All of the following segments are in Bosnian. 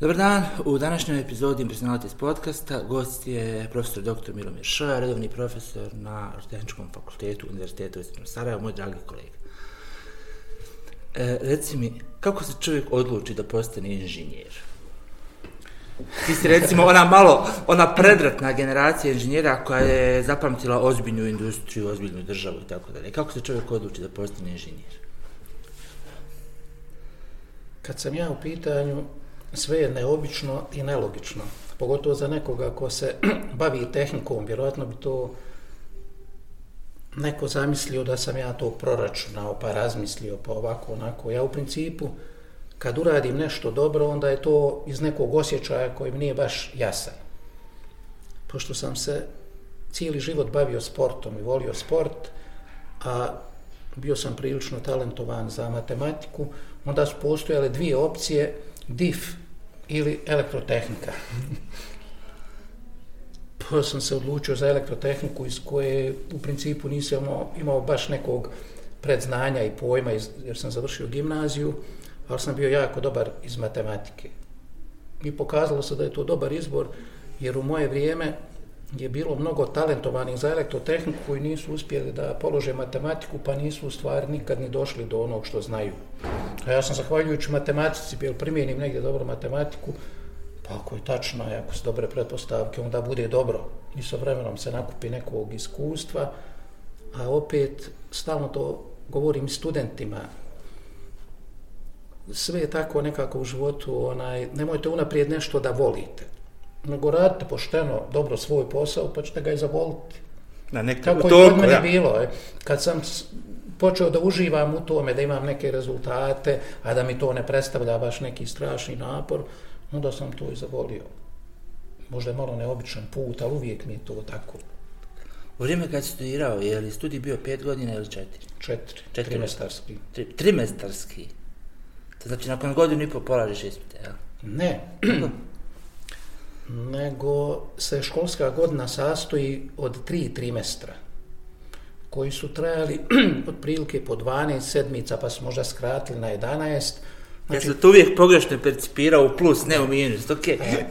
Dobar dan, u današnjoj epizodi Impersonalities podcasta gost je profesor dr. Milomir Šoja, redovni profesor na Arhitektonskom fakultetu Univerziteta u Sarajevu, moj dragi kolega. Reci mi, kako se čovjek odluči da postane inženjer? Ti si recimo ona predratna generacija inženjera koja je zapamtila ozbiljnu industriju, ozbiljnu državu i tako dalje. Kako se čovjek odluči da postane inženjer? Kad sam ja u pitanju, sve je neobično i nelogično. Pogotovo za nekoga ko se bavi tehnikom, vjerojatno bi to neko zamislio da sam ja to proračunao, pa razmislio, pa ovako, onako. Ja u principu, kad uradim nešto dobro, onda je to iz nekog osjećaja koji mi nije baš jasan. Pošto sam se cijeli život bavio sportom i volio sport, a bio sam prilično talentovan za matematiku, onda su postojale dvije opcije, DIF ili elektrotehnika. Pa sam se odlučio za elektrotehniku iz koje u principu nisam imao baš nekog predznanja i pojma jer sam završio gimnaziju, ali sam bio jako dobar iz matematike. I pokazalo se da je to dobar izbor jer u moje vrijeme je bilo mnogo talentovanih za elektrotehniku koji nisu uspjeli da polože matematiku, pa nisu u stvari nikad ni došli do onog što znaju. A ja sam zahvaljujući matematici, jer primjenim negdje dobro matematiku, pa ako je tačno, ako su dobre pretpostavke, onda bude dobro. I sa vremenom se nakupi nekog iskustva, a opet stalno to govorim studentima. Sve je tako nekako u životu, nemojte unaprijed nešto da volite, nego radite pošteno, dobro svoj posao, pa ćete ga i zavoliti. Kako je kod mene bilo, kad sam počeo da uživam u tome, da imam neke rezultate, a da mi to ne predstavlja baš neki strašni napor, onda sam to i zavolio. Možda je malo neobičan put, ali uvijek mi je to tako. U vrijeme kad si studirao, je li studij bio 5 godina ili 4? 4, trimestarski. Trimestarski? To znači nakon godinu i pol polažeš ispite, jel? Ne. Nego se školska godina sastoji od 3 trimestra koji su trajali otprilike po 12 sedmica, pa su možda skratili na 11. Znači, ja sam to uvijek pogrešno percipirao u plus, ne u minus, ok.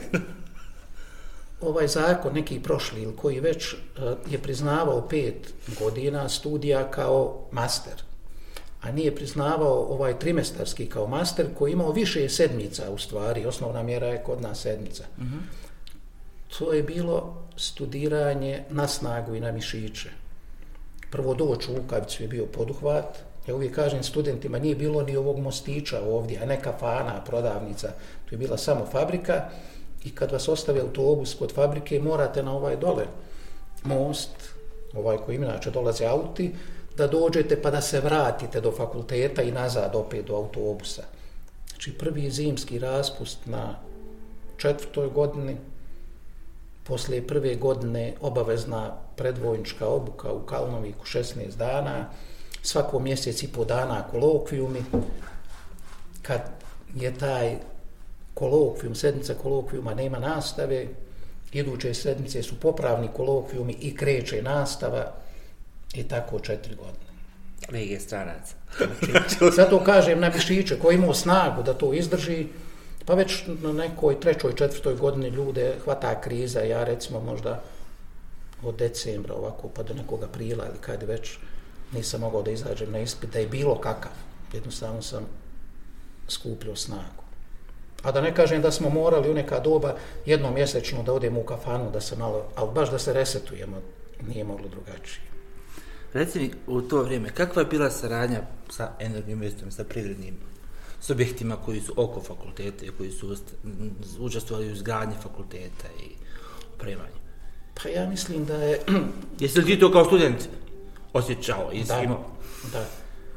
Ovaj zakon, neki prošli ili koji već je priznavao 5 godina studija kao master, a nije priznavao ovaj trimestarski kao master koji imao više sedmica u stvari, osnovna mjera je kod nas sedmica. To je bilo studiranje na snagu i na mišiće. Prvo doći u Lukavicu je bio poduhvat. Ja uvijek kažem studentima, nije bilo ni ovog mostića ovdje, a ne kafana, prodavnica. Tu je bila samo fabrika i kad vas ostavi autobus kod fabrike, morate na ovaj dole most, ovaj koji inače dolaze auti, da dođete pa da se vratite do fakulteta i nazad opet do autobusa. Znači prvi zimski raspust na 4. godini, poslije prve godine obavezna predvojnička obuka u Kalnoviku 16 dana, svako mjesec i po dana kolokvijumi. Kad je taj kolokvijum, sedmica kolokvijuma, nema nastave, iduće sedmice su popravni kolokvijumi i kreće nastava i tako 4 godine. Lige stranaca. Zato kažem na mišiće koji imao snagu da to izdrži, pa već na nekoj 3. i 4. godini ljude hvata kriza, ja recimo možda od decembra ovako pa do nekog aprila ili kad već nisam mogao da izađem na ispit, da je bilo kakav. Jednostavno sam skupljio snagu. A da ne kažem da smo morali u neka doba jednom mjesečno da odemo u kafanu, da se malo, ali baš da se resetujemo, nije moglo drugačije. Reci mi u to vrijeme, kakva je bila saradnja sa Energoinvestom, sa privrednim subjektima koji su oko fakulteta i koji su učestvovali u izgradnji fakulteta i opremanju? Pa ja mislim da je... Jesi li ti to kao student osjećao? Da.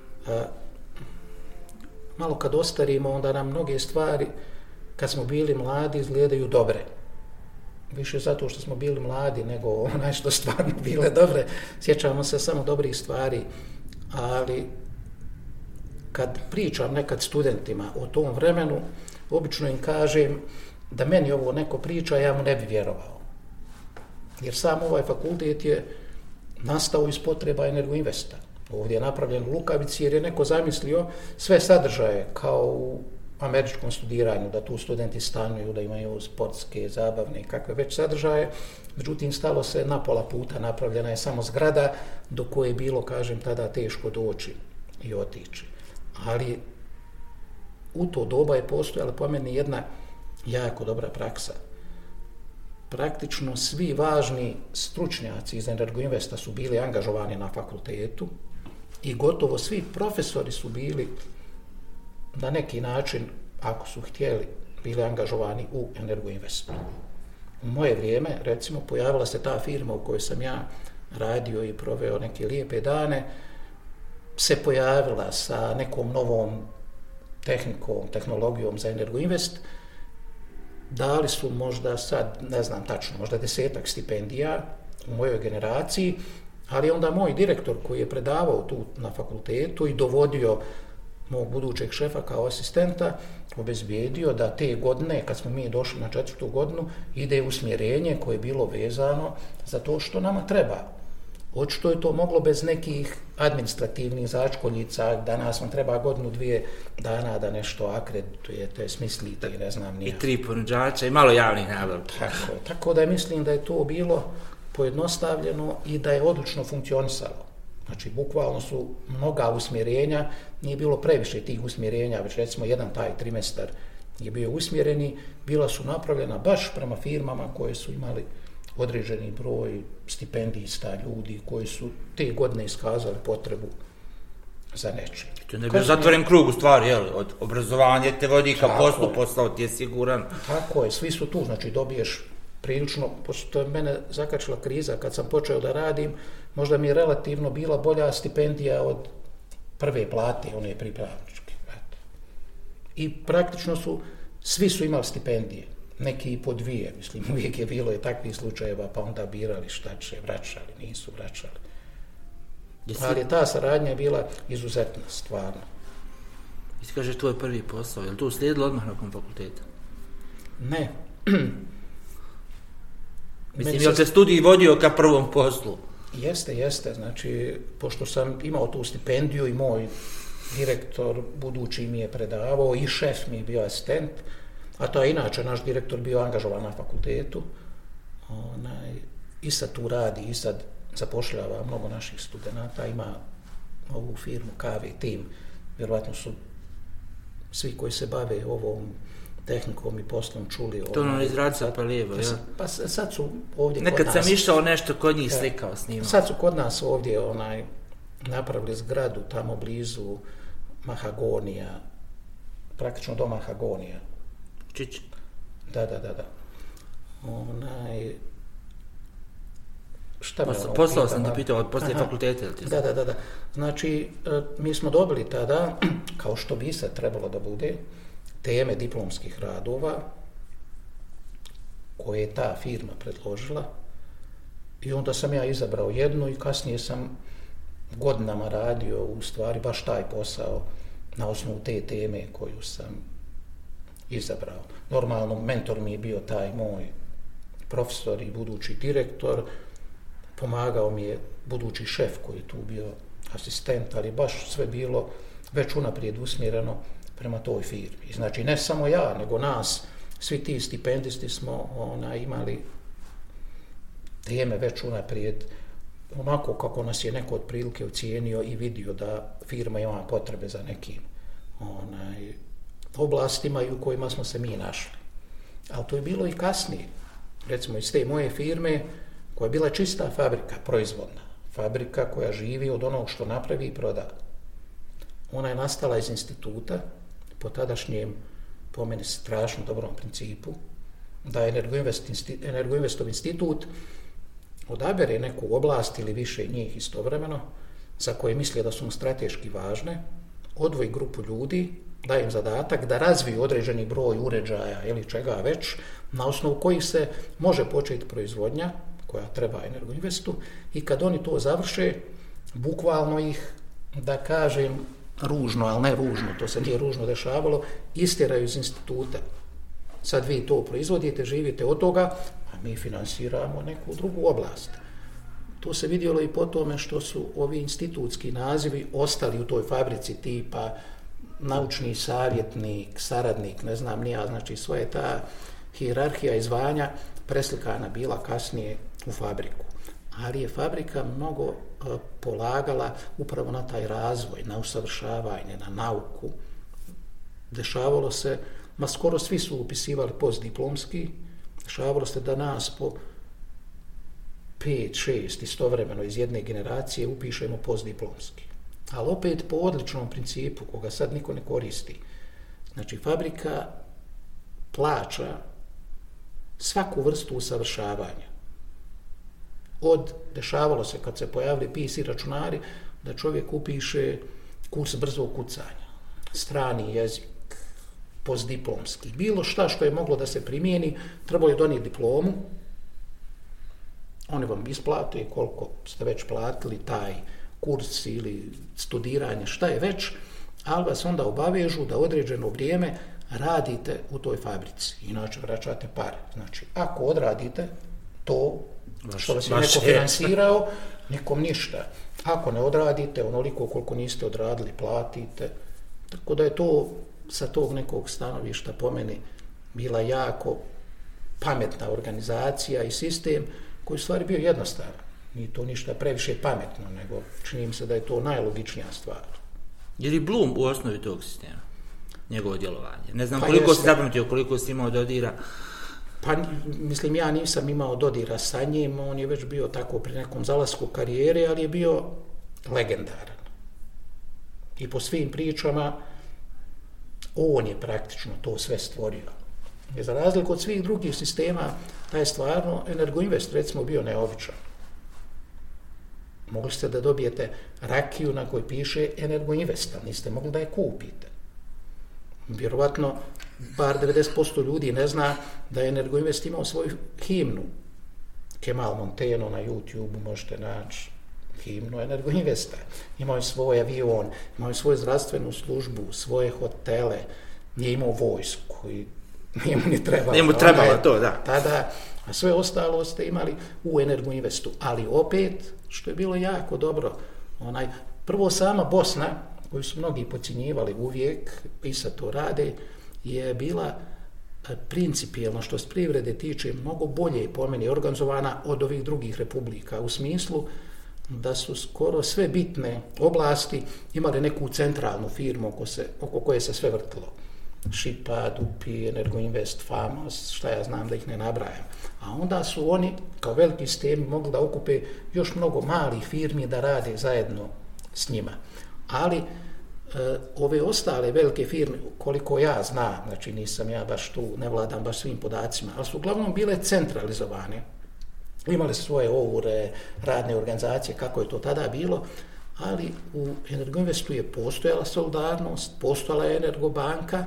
Malo kad ostarimo, onda nam mnoge stvari, kad smo bili mladi, izgledaju dobre. Više zato što smo bili mladi, nego onaj što stvarno bile dobre. Sjećamo se samo dobrih stvari, ali kad pričam nekad studentima o tom vremenu, obično im kažem da meni ovo neko priča, ja mu ne bi vjerovao. Jer sam ovaj fakultet je nastao iz potreba Energoinvesta. Ovdje je napravljen u Lukavici jer je neko zamislio sve sadržaje kao u američkom studiranju, da tu studenti stanuju, da imaju sportske, zabavne i kakve već sadržaje. Međutim, stalo se na pola puta, napravljena je samo zgrada do koje je bilo, kažem, tada teško doći i otići. Ali u to doba je postojala po meni jedna jako dobra praksa. Praktično svi važni stručnjaci iz Energoinvesta su bili angažovani na fakultetu i gotovo svi profesori su bili na neki način, ako su htjeli, bili angažovani u Energoinvestu. U moje vrijeme, recimo, pojavila se ta firma u kojoj sam ja radio i proveo neke lijepe dane, se pojavila sa nekom novom tehnikom, tehnologijom za Energoinvest. Dali su možda sad, ne znam tačno, možda 10 stipendija u mojoj generaciji, ali onda moj direktor koji je predavao tu na fakultetu i dovodio mog budućeg šefa kao asistenta, obezbijedio da te godine, kad smo mi došli na 4. godinu, ide usmjerenje koje je bilo vezano za to što nama treba. Očito je to moglo bez nekih administrativnih začkoljica, danas vam treba godinu, 2 dana da nešto akreditujete, smislite i ne znam nije. I 3 ponuđača i malo javnih nabavki. Tako da mislim da je to bilo pojednostavljeno i da je odlično funkcionisalo. Znači, bukvalno su mnoga usmjerenja, nije bilo previše tih usmjerenja, već recimo jedan taj trimestar je bio usmjereni, bila su napravljena baš prema firmama koje su imali određeni broj stipendista, ljudi koji su te godine iskazali potrebu za nečim. To ne bi zatvoren krug u stvari, jel? Od obrazovanja te vodi ka poslu, posao ti je siguran. Tako je, svi su tu, znači dobiješ prilično, pošto je mene zakačila kriza kad sam počeo da radim, možda mi je relativno bila bolja stipendija od prve plate, one pripravničke. I praktično svi su imali stipendije, neki i po 2, mislim, uvijek je bilo i takvih slučajeva, pa onda birali šta će, vraćali, nisu vraćali. Ali ta saradnja je bila izuzetna, stvarno. I ti kažeš, tvoj prvi posao, je li to uslijedilo odmah nakon fakulteta? Ne. Mislim, je li te studij vodio ka prvom poslu? Jeste, znači, pošto sam imao tu stipendiju i moj direktor budući mi je predavao i šef mi je bio asistent, a to je inače naš direktor bio angažovan na fakultetu, i sad tu radi, i sad zapošljava mnogo naših studenata, ima ovu firmu KV Team, vjerovatno su svi koji se bave ovom tehnikom i poslom čuli. To ono iz Radca pa lijevo, ja? Pa sad su ovdje nekad kod nas. Nekad sam išao nešto kod njih slikao snimao. Sad su kod nas ovdje napravili zgradu tamo blizu Mahagonija, praktično do Mahagonija. Čić? Da. Poslao sam te pitao od poslije fakulteta. Da. Znači, mi smo dobili tada, kao što bi sad trebalo da bude, teme diplomskih radova koje je ta firma predložila i onda sam ja izabrao jednu i kasnije sam godinama radio u stvari baš taj posao na osnovu te teme koju sam izabrao. Normalno, mentor mi je bio taj moj profesor i budući direktor, pomagao mi je budući šef koji je tu bio asistent, ali baš sve bilo već unaprijed usmjereno prema toj firmi. Znači, ne samo ja, nego nas, svi ti stipendisti smo imali teme već unaprijed, onako kako nas je neko otprilike ocijenio i vidio da firma ima potrebe za nekim oblastima i u kojima smo se mi našli. Ali to je bilo i kasnije. Recimo, iz te moje firme, koja je bila čista fabrika, proizvodna, fabrika koja živi od onog što napravi i proda. Ona je nastala iz instituta, po tadašnjem, po meni strašno dobrom principu, da Energoinvestov institut odabere neku oblast ili više njih istovremeno, za koje misle da su mu strateški važne, odvoji grupu ljudi, daje im zadatak da razviju određeni broj uređaja ili čega već, na osnovu kojih se može početi proizvodnja, koja treba Energoinvestu, i kad oni to završe, bukvalno ih, da kažem, ružno, ali ne ružno, to se nije ružno dešavalo, istjeraju iz instituta. Sad vi to proizvodite, živite od toga, a mi finansiramo neku drugu oblast. To se vidjelo i po tome što su ovi institutski nazivi ostali u toj fabrici tipa naučni savjetnik, saradnik, ne znam ni ja, znači sva je ta hijerarhija i zvanja preslikana bila kasnije u fabriku. Ali je fabrika mnogo polagala upravo na taj razvoj, na usavršavanje, na nauku. Dešavalo se, skoro svi su upisivali postdiplomski, dešavalo se da nas po 5-6 istovremeno iz jedne generacije upišemo postdiplomski. Ali opet po odličnom principu, koga sad niko ne koristi. Znači, fabrika plaća svaku vrstu usavršavanja. Dešavalo se kad se pojavili PC računari, da čovjek upiše kurs brzog kucanja, strani jezik, postdiplomski. Bilo šta što je moglo da se primijeni, trebalo je donijeti diplomu, oni vam isplate koliko ste već platili taj kurs ili studiranje, šta je već, ali vas onda obavežu da određeno vrijeme radite u toj fabrici, inače vraćate pare. Znači, ako odradite to što vas je neko finansirao, nikom ništa. Ako ne odradite, onoliko koliko niste odradili, platite. Tako da je to sa tog nekog stanovišta po meni bila jako pametna organizacija i sistem koji u stvari bio jednostavan. Nije to ništa previše pametno, nego čini mi se da je to najlogičnija stvar. Je li Bloom u osnovi tog sistema? Njegovo djelovanje? Ne znam koliko si zapamtio, koliko si imao dodira. Pa, mislim, ja nisam imao dodira sa njim, on je već bio tako pri nekom zalasku karijere, ali je bio legendaran. I po svim pričama, on je praktično to sve stvorio. I za razliku od svih drugih sistema, taj stvarno Energoinvest recimo bio neobičan. Mogli ste da dobijete rakiju na kojoj piše Energoinvest, ali niste mogli da je kupite. Vjerovatno, bar 90% ljudi ne zna da je Energoinvest imao svoju himnu. Kemal Monteno na YouTube možete naći himnu Energoinvesta. Imao je svoj avion, imao je svoju zdravstvenu službu, svoje hotele, nije imao vojsku i nije mu ni trebalo. Nije mu trebalo to, da. Tada, a sve ostalo ste imali u Energoinvestu. Ali opet, što je bilo jako dobro, prvo sama Bosna, koju su mnogi podcjenjivali uvijek, i sad to rade, je bila principijelno što se privrede tiče mnogo bolje po meni organizovana od ovih drugih republika, u smislu da su skoro sve bitne oblasti imali neku centralnu firmu oko koje se sve vrtilo. Šipa, Dupi, Energoinvest, Famos, šta ja znam da ih ne nabrajam. A onda su oni kao veliki sistemi mogli da okupe još mnogo malih firmi da rade zajedno s njima. Ali ove ostale velike firme, koliko ja znam, znači nisam ja baš tu, ne vladam baš svim podacima, ali su uglavnom bile centralizovane. Imali su svoje ovure, radne organizacije, kako je to tada bilo, ali u Energoinvestu je postojala solidarnost, postojala je Energobanka,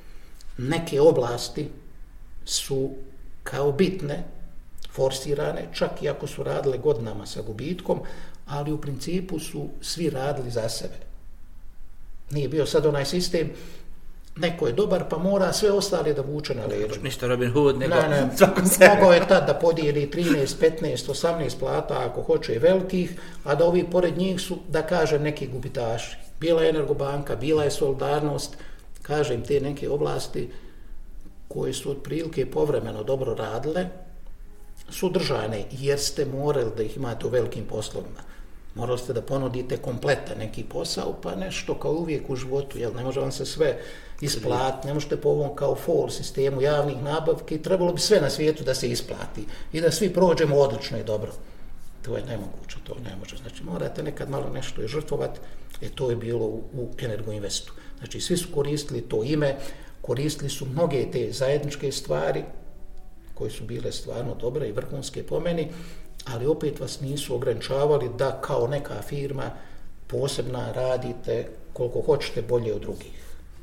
neke oblasti su kao bitne, forsirane, čak i ako su radile godinama sa gubitkom, ali u principu su svi radili za sebe. Nije bio sad onaj sistem, neko je dobar pa mora sve ostale da vuče na leđu. Ništa Robin Hood, nego svako sebe. Mogao je tad da podijeli 13, 15, 18 plata ako hoće velikih, a da ovi pored njih su, da kažem, neki gubitaši. Bila je Energobanka, bila je solidarnost, kažem, te neke oblasti koje su otprilike povremeno dobro radile, su držane jer ste morali da ih imate u velikim poslovima. Morali ste da ponudite kompletan neki posao, pa nešto kao uvijek u životu, jel ne može vam se sve isplatiti, ne možete po ovom kao FOL sistemu javnih nabavki, trebalo bi sve na svijetu da se isplati i da svi prođemo odlično i dobro. To je nemoguće, to ne može. Znači morate nekad malo nešto i žrtvovati, to je bilo u Energoinvestu. Znači svi su koristili to ime, koristili su mnoge te zajedničke stvari koje su bile stvarno dobre i vrhunske po meni, ali opet vas nisu ograničavali da kao neka firma posebna radite koliko hoćete bolje od drugih.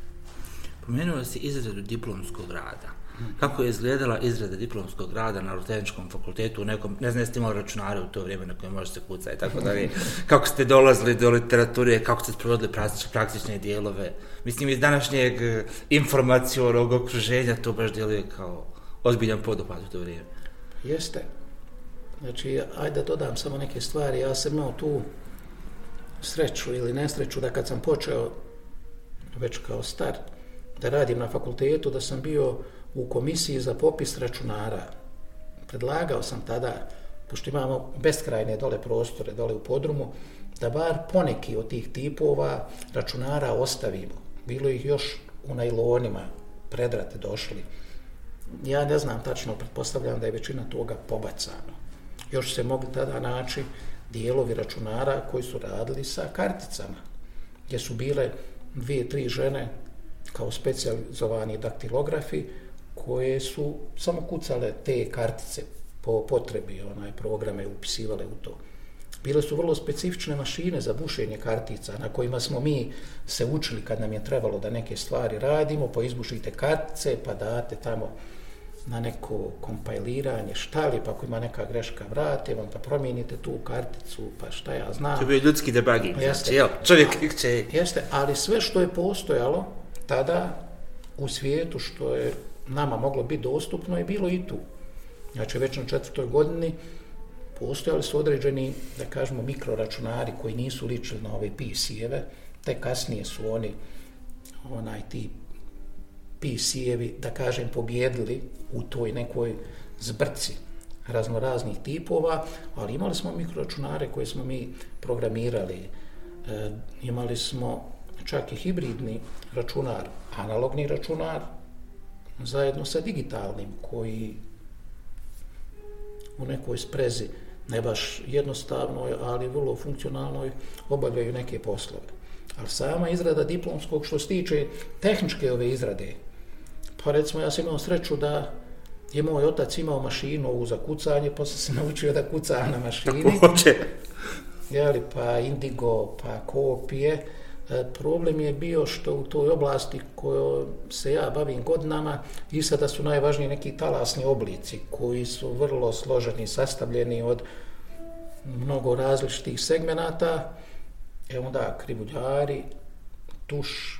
Pomenuo si izradu diplomskog rada. Kako je izgledala izrada diplomskog rada na Tehničkom fakultetu u nekom, ne znam jeste imali računare u to vrijeme na kojem može se kucati, tako da li, kako ste dolazili do literature, kako ste provodili praktične dijelove. Mislim, iz današnjeg informacionog okruženja to baš djeluje kao ozbiljan poduhvat u to vrijeme. Jeste. Znači, ajde da dodam samo neke stvari. Ja sam imao tu sreću ili nesreću da kad sam počeo već kao star, da radim na fakultetu, da sam bio u komisiji za popis računara. Predlagao sam tada, pošto imamo beskrajne dole prostore, dole u podrumu, da bar poneki od tih tipova računara ostavimo. Bilo ih još u najlonima, predrate došli. Ja ne znam tačno, pretpostavljam da je većina toga pobacano. Još se mogli tada naći dijelovi računara koji su radili sa karticama, gdje su bile 2-3 žene kao specijalizovani daktilografi koje su samo kucale te kartice po potrebi, programe upisivale u to. Bile su vrlo specifične mašine za bušenje kartica na kojima smo mi se učili kad nam je trebalo da neke stvari radimo, pa izbušite kartice, pa date tamo na neko kompajliranje štali, pa ako ima neka greška vrate vam, pa promijenite tu karticu, pa šta ja znam. To je bio ljudski debugging, čovjek će... Jeste, ali sve što je postojalo tada u svijetu, što je nama moglo biti dostupno, je bilo i tu. Znači, već na 4. godini postojali su određeni, da kažemo, mikroračunari koji nisu ličili na ove PC-eve, te kasnije su oni, ti PC-evi, da kažem, pobjedili u toj nekoj zbrci raznoraznih tipova, ali imali smo mikroračunare koje smo mi programirali. Imali smo čak i hibridni računar, analogni računar, zajedno sa digitalnim, koji u nekoj sprezi, ne baš jednostavnoj, ali vrlo funkcionalnoj, obavljaju neke poslove. Ali sama izrada diplomskog, što se tiče tehničke ove izrade, pa recimo ja sam imao sreću da je moj otac imao mašinu ovu za kucanje, pa sam se naučio da kucam na mašini. Pa Indigo, pa kopije. Problem je bio što u toj oblasti kojoj se ja bavim godinama i sada su najvažniji neki talasni oblici koji su vrlo složeni, sastavljeni od mnogo različitih segmenata. Onda krivuljari, tuš,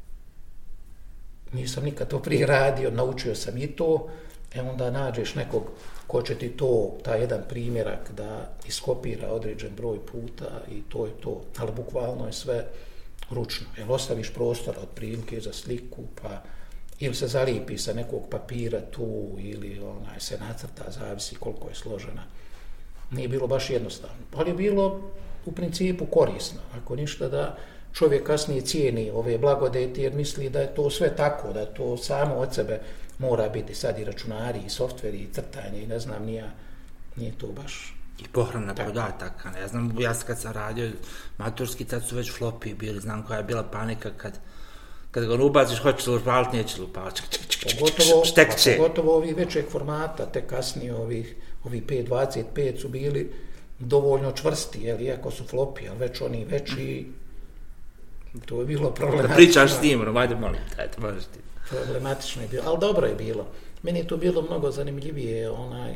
nisam nikad to prije radio, naučio sam i to. Onda nađeš nekog ko će ti taj jedan primjerak da iskopira određen broj puta i to je to. Ali bukvalno je sve ručno. Ostaviš prostor od prilike za sliku, pa ili se zalipi sa nekog papira tu, ili se nacrta, zavisi koliko je složena. Nije bilo baš jednostavno. Ali je bilo u principu korisno. Ako ništa, da čovjek kasnije cijeni ove blagodeti jer misli da je to sve tako, da to samo od sebe mora biti sad i računari, i softveri, i crtanje, i ne znam, nije to baš... I pohrana podataka, ne znam, ja kad sam radio maturski, tad su već flopi bili, znam koja je bila panika kad ga ubaciš, hoćeš li upaliti, neće li upaliti, pogotovo ovi većeg formata, te kasnije ovi 5.25 su bili dovoljno čvrsti, iako su flopi, ali već oni veći, to je bilo problematično. Da pričaš s tim, ajde molim, možeš ti. Problematično je bilo, ali dobro je bilo. Meni je to bilo mnogo zanimljivije,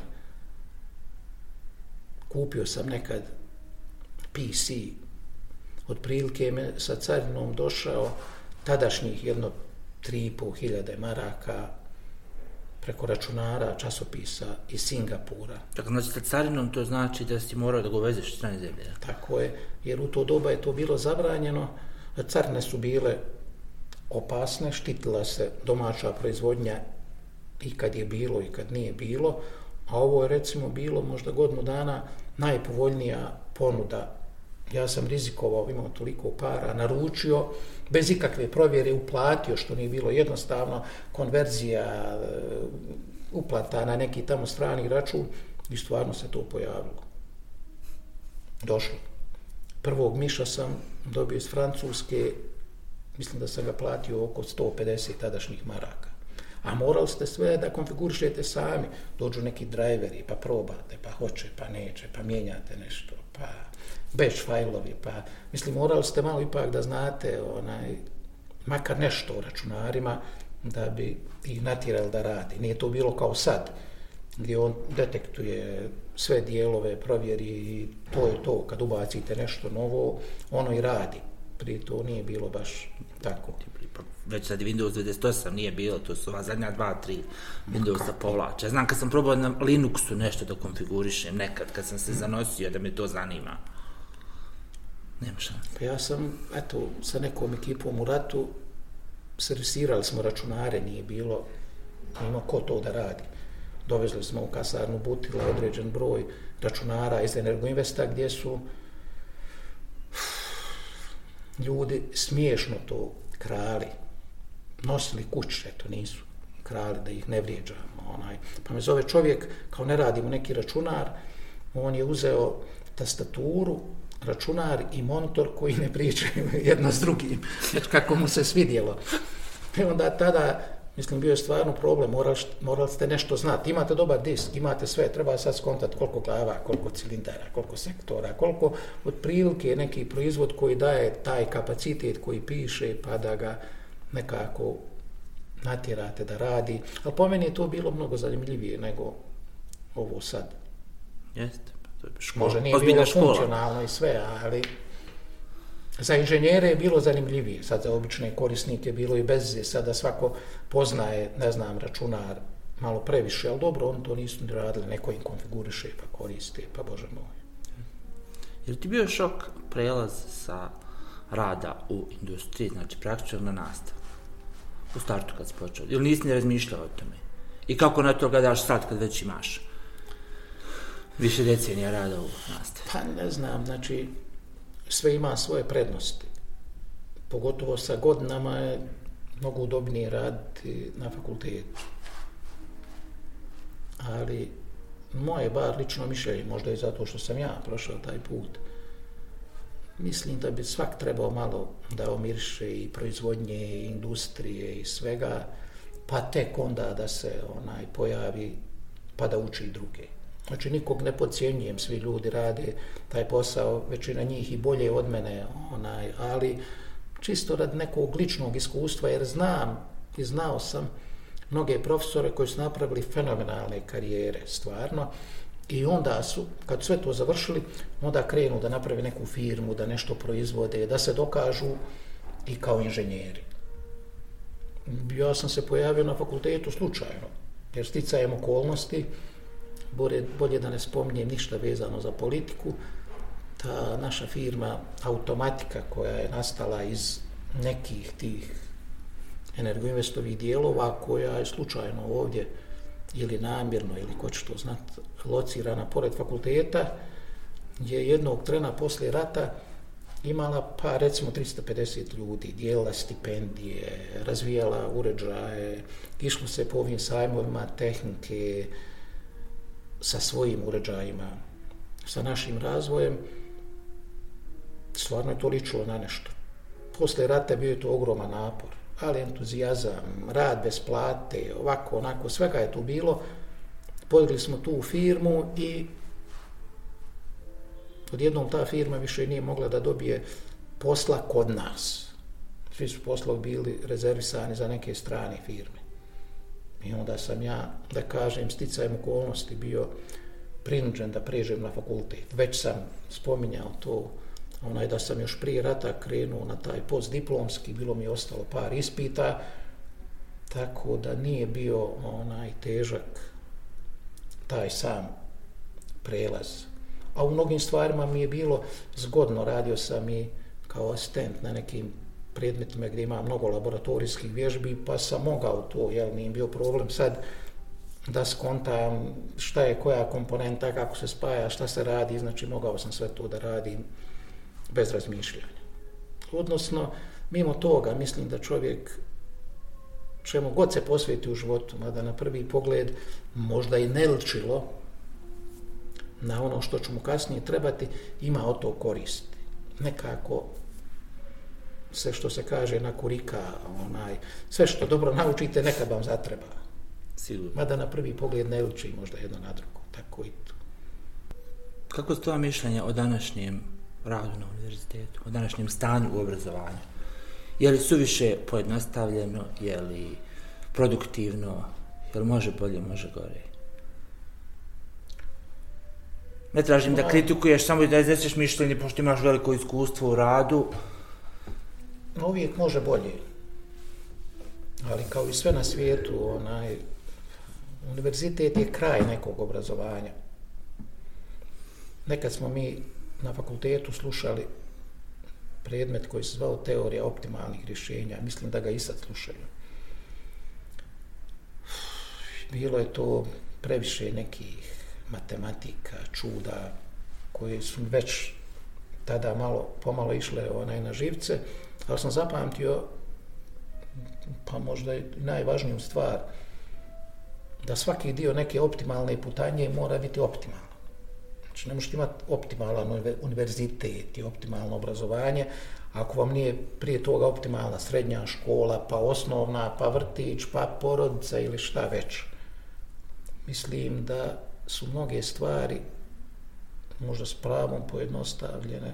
kupio sam nekad PC, otprilike me sa carinom došao tadašnjih 3.500 maraka preko računara, časopisa iz Singapura. Tako znači sa carinom to znači da si morao da ga uvezeš strane zemlje. Tako je, jer u to doba je to bilo zabranjeno, carine su bile opasne, štitila se domaća proizvodnja i kad je bilo i kad nije bilo, a ovo je recimo bilo možda godinu dana najpovoljnija ponuda. Ja sam rizikovao, imao toliko para, naručio, bez ikakve provjere uplatio, što nije bilo jednostavno, konverzija, uplata na neki tamo strani račun i stvarno se to pojavilo. Došlo. Prvog miša sam dobio iz Francuske, mislim da sam ga platio oko 150 tadašnjih maraka. A morali ste sve da konfigurišete sami. Dođu neki drajveri, pa probate, pa hoće, pa neće, pa mijenjate nešto, pa batch fajlovi, pa morali ste malo ipak da znate makar nešto o računarima da bi ih natjerali da radi. Nije to bilo kao sad, gdje on detektuje sve dijelove, provjeri i to je to. Kad ubacite nešto novo, ono i radi. Prije to nije bilo baš tako. Već sad Windows 98 nije bilo, to su ova zadnja 2-3 Windowsa povlače. Ja znam kad sam probao na Linuxu nešto da konfigurišem nekad, kad sam se zanosio da me to zanima. Nema šta. Pa ja sam, sa nekom ekipom u ratu servisirali smo računare, nije bilo, ima ko to da radi. Dovezli smo u kasarnu Butila određen broj računara iz Energoinvesta gdje su ljudi smiješno to krali, nosili kuće, eto nisu krali, da ih ne vrijeđamo. Pa me zove čovjek, kao ne radimo neki računar, on je uzeo tastaturu, računar i monitor koji ne pričaju jedno s drugim, kako mu se svidjelo. I onda tada, mislim, bio je stvarno problem, morali ste nešto znati. Imate dobar disk, imate sve, treba sad skontati koliko glava, koliko cilindara, koliko sektora, koliko otprilike neki proizvod koji daje taj kapacitet koji piše, pa da ga nekako natjerate da radi. Ali po meni je to bilo mnogo zanimljivije nego ovo sad. Jeste. Može nije bilo funkcionalno i sve, ali za inženjere je bilo zanimljivije. Sad za obične korisnike bilo i bez veze. Sada svako poznaje, ne znam, računar malo previše, ali dobro, oni to nisu ni radili, neko im konfiguriše pa koriste, pa bože moj. Je li ti bio šok prelaz sa rada u industriji, znači praktično na nastavu? U startu kad si počeo? Ili nisi ni razmišljao o tome? I kako na to gledaš sad kad već imaš više decenija rada u nastavi? Pa ne znam, znači sve ima svoje prednosti. Pogotovo sa godinama je mnogo udobnije raditi na fakultetu. Ali moje bar lično mišljenje, možda i zato što sam ja prošao taj put, mislim da bi svak trebao malo da omiriše i proizvodnje, i industrije i svega, pa tek onda da se pojavi pa da uči i druge. Znači nikog ne podcjenjujem, svi ljudi rade taj posao, većina njih i bolje od mene, ali čisto radi nekog ličnog iskustva, jer znam i znao sam mnoge profesore koji su napravili fenomenalne karijere, stvarno, i onda su, kad sve to završili, onda krenu da naprave neku firmu, da nešto proizvode, da se dokažu i kao inženjeri. Ja sam se pojavio na fakultetu slučajno, jer sticajem okolnosti, bolje da ne spominjem ništa vezano za politiku, ta naša firma Automatika koja je nastala iz nekih tih Energoinvestovih dijelova, koja je slučajno ovdje ili namjerno, ili ko će to znati, locirana pored fakulteta, je jednog trena poslije rata imala pa recimo 350 ljudi, dijelila stipendije, razvijala uređaje, išlo se po ovim sajmovima tehnike sa svojim uređajima, sa našim razvojem. Stvarno je to ličilo na nešto. Poslije rata bio je to ogroman napor, ali entuzijazam, rad bez plate, ovako, onako, svega je tu bilo. Podigli smo tu firmu i odjednom ta firma više nije mogla da dobije posla kod nas. Svi su poslovi bili rezervisani za neke strane firme. I onda sam ja, da kažem, sticajem okolnosti bio prinuđen da pređem na fakultet. Već sam spominjao to, da sam još prije rata krenuo na taj postdiplomski, bilo mi je ostalo par ispita, tako da nije bio težak taj sam prelaz. A u mnogim stvarima mi je bilo zgodno, radio sam i kao asistent na nekim predmetima gdje ima mnogo laboratorijskih vježbi, pa sam mogao to, nije bio problem sad da skontam šta je koja komponenta, kako se spaja, šta se radi, znači mogao sam sve to da radim bez razmišljanja. Odnosno, mimo toga, mislim da čovjek čemu god se posveti u životu, mada na prvi pogled možda i ne ličilo na ono što će mu kasnije trebati, ima od to koristi. Nekako sve što se kaže na kurika, sve što dobro naučite, nekad vam zatreba. Sigurno. Mada na prvi pogled ne liči možda jedno na drugo, tako i to. Kako je tvoje mišljenje o današnjem radu na univerzitetu, o današnjem stanju u obrazovanju? Je li suviše pojednostavljeno, je li produktivno, je li može bolje, može gore? Ne tražim da kritikuješ, samo da izneseš mišljenje, pošto imaš veliko iskustvo u radu. Uvijek može bolje. Ali kao i sve na svijetu, univerzitet je kraj nekog obrazovanja. Nekad smo mi na fakultetu slušali predmet koji se zvao teorija optimalnih rješenja. Mislim da ga i sad slušaju. Bilo je to previše nekih matematika, čuda, koje su već tada pomalo išle na živce, ali sam zapamtio, pa možda i najvažniju stvar, da svaki dio neke optimalne putanje mora biti optimalan. Znači, ne možete imati optimalan univerzitet i optimalno obrazovanje, ako vam nije prije toga optimalna srednja škola, pa osnovna, pa vrtić, pa porodica ili šta već. Mislim da su mnoge stvari možda s pravom pojednostavljene,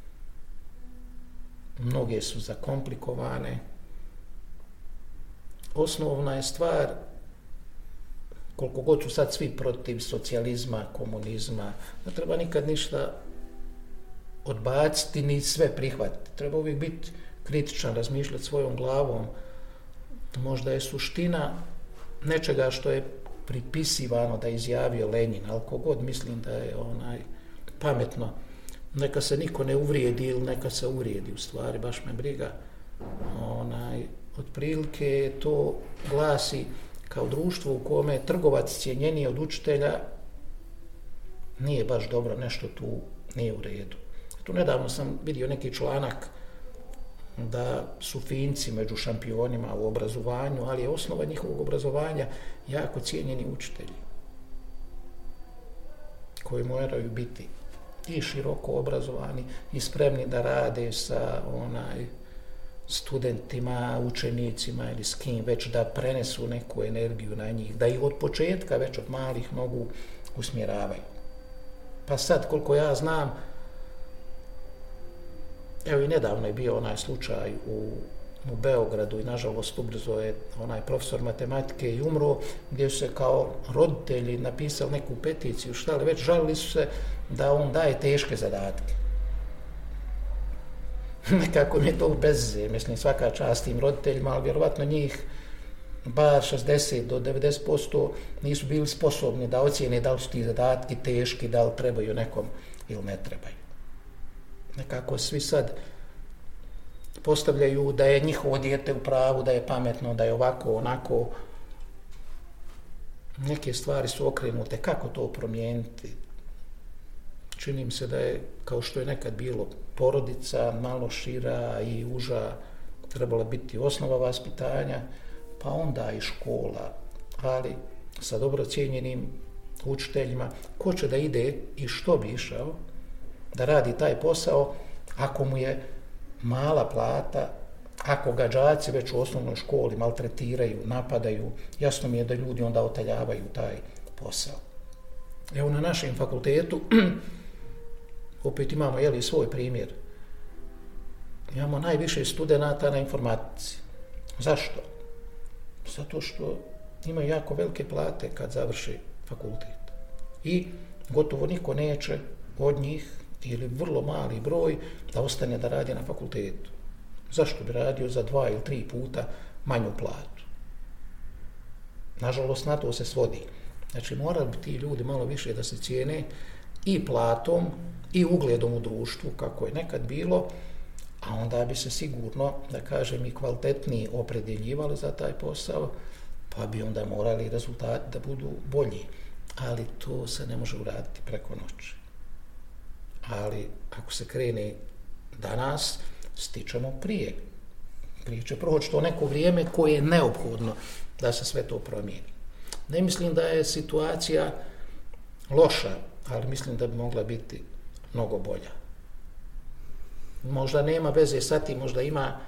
mnoge su zakomplikovane. Osnovna je stvar, koliko god su sad svi protiv socijalizma, komunizma, ne treba nikad ništa odbaciti ni sve prihvatiti. Treba uvijek biti kritičan, razmišljati svojom glavom. Možda je suština nečega što je pripisivano da je izjavio Lenin, ali kogod mislim da je pametno, neka se niko ne uvrijedi ili neka se uvrijedi, u stvari, baš me briga. Otprilike to glasi kao društvo u kome je trgovac cijenjeniji od učitelja, nije baš dobro, nešto tu nije u redu. Tu nedavno sam vidio neki članak da su Finci među šampionima u obrazovanju, ali je osnova njihovog obrazovanja jako cijenjeni učitelji, koji moraju biti i široko obrazovani i spremni da rade sa studentima, učenicima ili s kim već, da prenesu neku energiju na njih, da ih od početka već od malih nogu usmjeravaju. Pa sad, koliko ja znam, evo i nedavno je bio onaj slučaj u Beogradu i nažalost ubrzo je onaj profesor matematike i umro, gdje su se kao roditelji napisali neku peticiju, šta li već, žalili su se da on daje teške zadatke. Nekako mi je to bezze, mislim, svaka čast tim roditeljima, ali vjerovatno njih bar 60 do 90% nisu bili sposobni da ocijene da li su ti zadatki teški, da li trebaju nekom ili ne trebaju. Nekako svi sad postavljaju da je njihovo dijete u pravu, da je pametno, da je ovako, onako. Neke stvari su okrenute, kako to promijeniti? Čini mi se da je, kao što je nekad bilo, porodica malo šira i uža trebala biti osnova vaspitanja, pa onda i škola, ali sa dobro cijenjenim učiteljima, ko će da ide i što bi išao da radi taj posao ako mu je mala plata, ako ga đaci već u osnovnoj školi maltretiraju, napadaju, jasno mi je da ljudi onda otaljavaju taj posao. Evo na našem fakultetu opet imamo svoj primjer. Imamo najviše studenata na informatici. Zašto? Zato što imaju jako velike plate kad završi fakultet. I gotovo niko neće od njih, ili vrlo mali broj, da ostane da radi na fakultetu. Zašto bi radio za 2 ili 3 puta manju platu? Nažalost, na to se svodi. Znači, morali bi ti ljudi malo više da se cijene i platom i ugledom u društvu, kako je nekad bilo, a onda bi se sigurno, da kažem, i kvalitetniji opredjeljivali za taj posao, pa bi onda morali rezultati da budu bolji. Ali to se ne može uraditi preko noći. Ali ako se krene danas, stičemo prije. Prije će proći to neko vrijeme koje je neophodno da se sve to promijeni. Ne mislim da je situacija loša, ali mislim da bi mogla biti mnogo bolja. Možda nema veze sa tim, možda ima,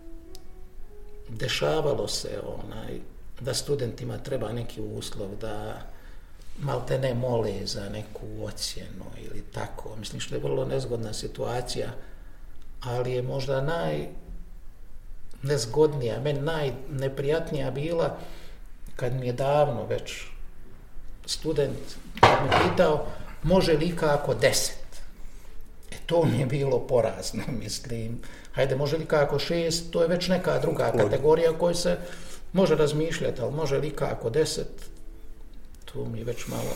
dešavalo se da studentima treba neki uslov, da malte ne mole za neku ocjenu ili tako. Mislim što je vrlo nezgodna situacija, ali je možda najnezgodnija, meni najneprijatnija bila kad mi je davno već student me pitao može li kako 10. To mi je bilo porazno, mislim. Hajde, može li kako 6, to je već neka druga kategorija o kojoj se može razmišljati, ali može li kako 10, to mi je već malo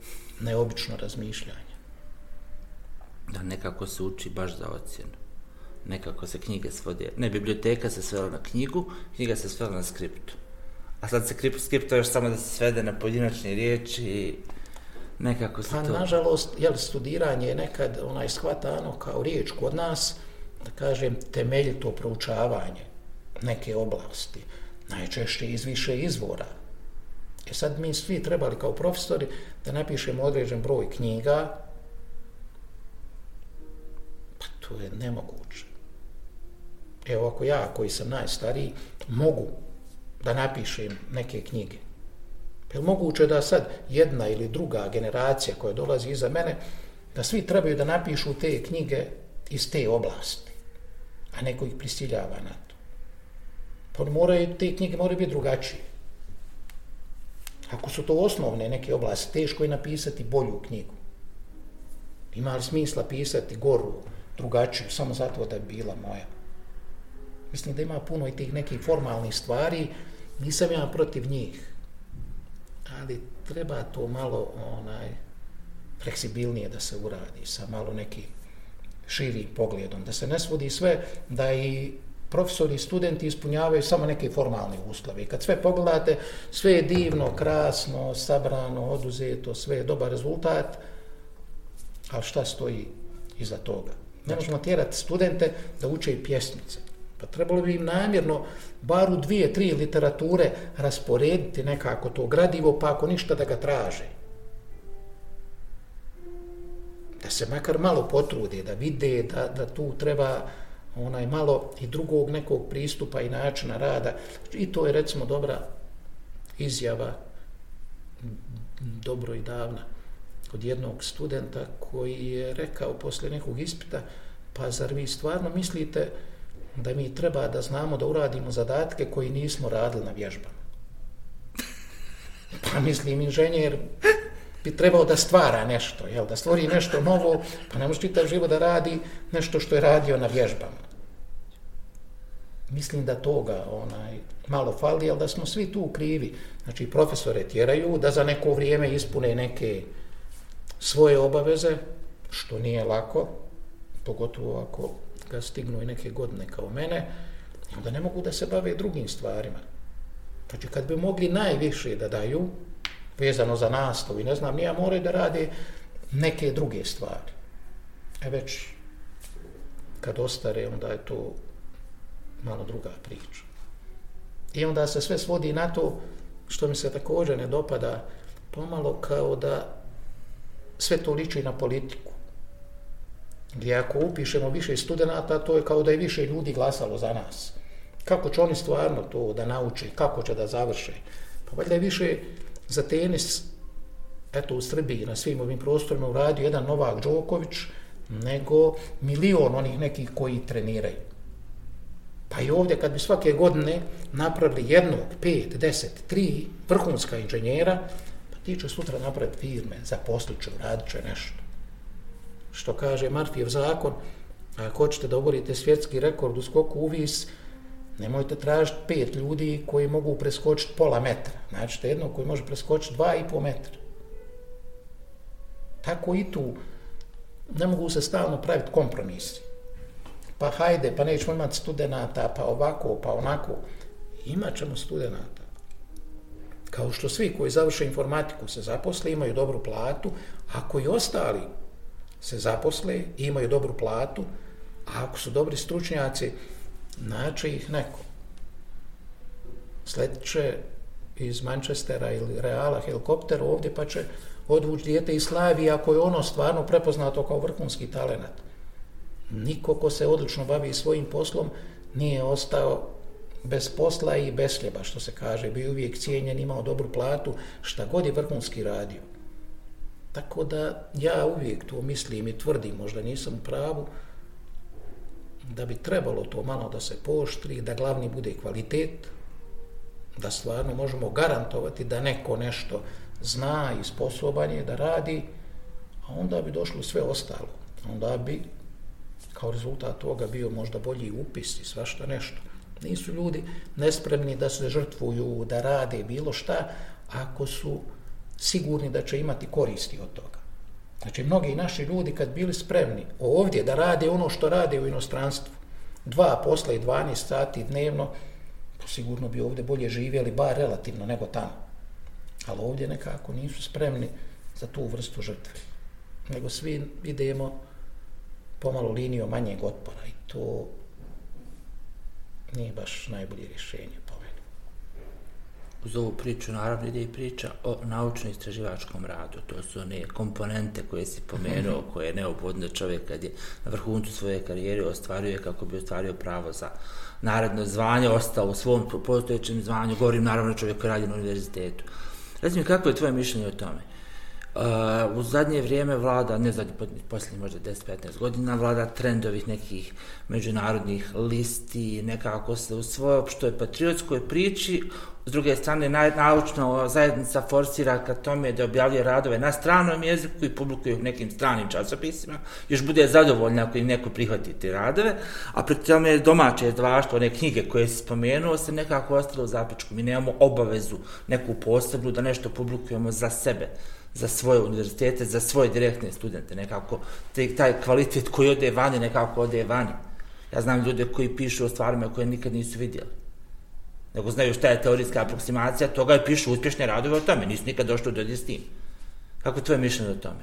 neobično razmišljanje. Da nekako se uči baš za ocjenu. nekako se knjige svode. Ne, biblioteka se svela na knjigu, knjiga se svela na skriptu. A sad se skripta još samo da se svede na pojedinačne riječi i nekako se to... Nažalost, studiranje je nekad shvatano kao riječ kod nas, da kažem, temeljito proučavanje neke oblasti, najčešće iz više izvora. Sad mi svi trebali kao profesori da napišemo određen broj knjiga, pa to je nemoguće. Evo, ako ja, koji sam najstariji, mogu da napišem neke knjige, je li moguće da sad jedna ili druga generacija koja dolazi iza mene, da svi trebaju da napišu te knjige iz te oblasti, a neko ih prisiljava na to? Pa te knjige moraju biti drugačije. Ako su to osnovne neke oblasti, teško je napisati bolju knjigu. Ima li smisla pisati goru, drugačiju, samo zato da je bila moja? Mislim da ima puno i tih nekih formalnih stvari, nisam ja protiv njih, ali treba to malo fleksibilnije da se uradi, sa malo nekim širim pogledom, da se ne svodi sve, da i profesori i studenti ispunjavaju samo neke formalne uslove. I kad sve pogledate, sve je divno, krasno, sabrano, oduzeto, sve je dobar rezultat, ali šta stoji iza toga? Ne možemo tjerati studente da uče i pjesmice. Pa trebalo bi im namjerno bar u 2-3 literature rasporediti nekako to gradivo, pa ako ništa da ga traže. Da se makar malo potrude, da vide da tu treba malo i drugog nekog pristupa i načina rada. I to je recimo dobra izjava, dobro i davna, od jednog studenta koji je rekao poslije nekog ispita, pa zar vi stvarno mislite da mi treba da znamo da uradimo zadatke koji nismo radili na vježbama? Pa mislim, inženjer bi trebao da stvara nešto, da stvori nešto novo, pa ne može čitav život da radi nešto što je radio na vježbama. Mislim da toga malo fali, ali da smo svi tu krivi. Znači, profesore tjeraju da za neko vrijeme ispune neke svoje obaveze, što nije lako, pogotovo ako ga stignu i neke godine kao mene, onda ne mogu da se bave drugim stvarima. Znači, kad bi mogli najviše da daju, vezano za nastavu i ne znam, nija moraju da rade neke druge stvari. Već kad ostare, onda je to malo druga priča. I onda se sve svodi na to, što mi se također ne dopada, pomalo kao da sve to liči na politiku. Gdje ako upišemo više studenata, to je kao da je više ljudi glasalo za nas. Kako će oni stvarno to da nauče, kako će da završe? Pa valjda je više za tenis, u Srbiji, na svim ovim prostorima uradio jedan Novak Đoković, nego milion onih nekih koji treniraju. Pa i ovdje kad bi svake godine napravili 1, 5, 10, 3 vrhunska inženjera, pa ti će sutra napraviti firme, zaposlit će, radit će nešto. Što kaže Murphyjev zakon, ako hoćete da oborite svjetski rekord u skoku uvis, nemojte tražiti 5 ljudi koji mogu preskočiti pola metra. Znači, jednog koji može preskočiti 2,5 metra. Tako i tu ne mogu se stalno praviti kompromisi. Pa hajde, pa nećemo imati studenata, pa ovako, pa onako. Imat ćemo studenata. Kao što svi koji završe informatiku se zaposle, imaju dobru platu, a koji ostali se zaposle i imaju dobru platu, a ako su dobri stručnjaci, naći ih neko. Sletit će iz Manchestera ili Reala helikopter ovdje, pa će odvući dijete iz Slavije ako je ono stvarno prepoznato kao vrhunski talenat. Niko ko se odlično bavi svojim poslom nije ostao bez posla i bez hljeba, što se kaže. Bio uvijek cijenjen, imao dobru platu, šta god je vrhunski radio. Tako da ja uvijek to mislim i tvrdim, možda nisam u pravu, da bi trebalo to malo da se pooštri, da glavni bude kvalitet, da stvarno možemo garantovati da neko nešto zna i sposoban je da radi, a onda bi došlo sve ostalo. Onda bi kao rezultat toga bio možda bolji upis i svašta nešto. Nisu ljudi nespremni da se žrtvuju, da rade bilo šta, ako su sigurni da će imati koristi od toga. Znači, mnogi naši ljudi kad bili spremni ovdje da rade ono što rade u inostranstvu, 2 posla i 12 sati dnevno, sigurno bi ovdje bolje živjeli, bar relativno, nego tamo. Ali ovdje nekako nisu spremni za tu vrstu žrtve. Nego svi idemo pomalo linijom manjeg otpora i to nije baš najbolje rješenje po meni. Uz ovu priču naravno ide i priča o naučno-istraživačkom radu. To su one komponente koje si pomenuo, koje je neophodno čovjek kad je na vrhuncu svoje karijere ostvaruje kako bi ostvario pravo za naredno zvanje, ostao u svom postojećem zvanju. Govorim naravno čovjek koji radi na univerzitetu. Reci mi, kako je tvoje mišljenje o tome? U zadnje vrijeme vlada, ne zadnje, posljednjih možda 10-15 godina, vlada trendovih nekih međunarodnih listi, nekako se u svojoj opštoj patriotskoj priči, s druge strane naučna zajednica forsira ka tome da objavljuje radove na stranom jeziku i publikuje u nekim stranim časopisima, još bude zadovoljna ako im neko prihvati te radove, a pri tome domaće izdavaštvo, one knjige koje si spomenuo, se nekako ostalo u zapičku. Mi nemamo obavezu neku posebnu da nešto publikujemo za sebe, za svoje univerzitete, za svoje direktne studente, nekako taj kvalitet koji ode vani, nekako ode vani. Ja znam ljude koji pišu o stvarima koje nikad nisu vidjeli. Nego znaju šta je teorijska aproksimacija, toga i pišu uspješne radove o tome, nisu nikad došli do s tim. Kako je tvoje mišljenje o tome?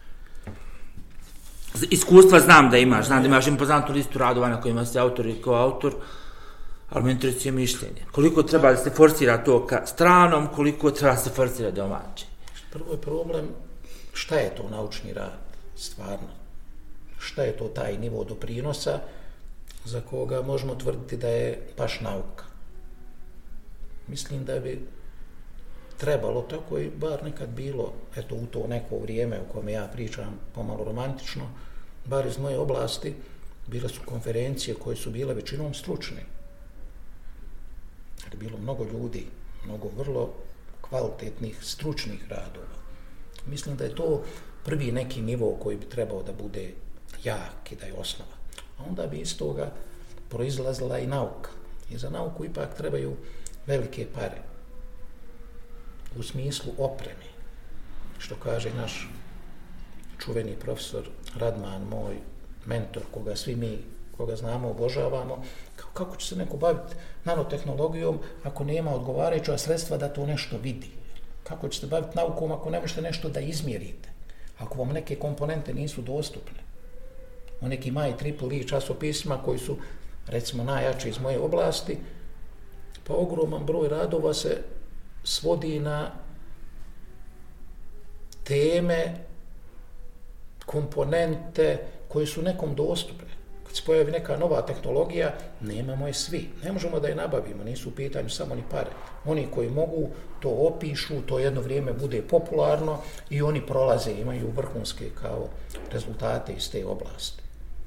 Iskustva znam da imaš impozantnu listu radova na kojima si autor i koautor, ali me interesuje mišljenje. Koliko treba da se forsira to ka stranom, koliko treba da se forsira domaće? Prvo je problem šta je to naučni rad, stvarno. Šta je to taj nivo doprinosa za koga možemo tvrditi da je baš nauka. Mislim da bi trebalo, tako i bar nekad bilo, eto u to neko vrijeme u kome ja pričam pomalo romantično, bar iz moje oblasti, bile su konferencije koje su bile većinom stručne. Jer je bilo mnogo ljudi, mnogo vrlo kvalitetnih stručnih radova. Mislim da je to prvi neki nivo koji bi trebao da bude jak i da je osnova. A onda bi iz toga proizlazila i nauka. I za nauku ipak trebaju velike pare. U smislu opreme. Što kaže naš čuveni profesor Radman, moj mentor, koga svi mi, koga znamo, obožavamo, kako će se neko baviti nanotehnologijom ako nema odgovarajuća sredstva da to nešto vidi? Kako će se baviti naukom ako ne možete nešto da izmjerite? Ako vam neke komponente nisu dostupne? U nekim IEEE časopisima koji su, recimo, najjači iz moje oblasti, pa ogroman broj radova se svodi na teme, komponente koje su nekom dostupne. Kad se pojavi neka nova tehnologija, nemamo je svi. Ne možemo da je nabavimo, nisu u pitanju samo ni pare. Oni koji mogu to opišu, to jedno vrijeme bude popularno i oni prolaze, imaju vrhunske kao rezultate iz te oblasti.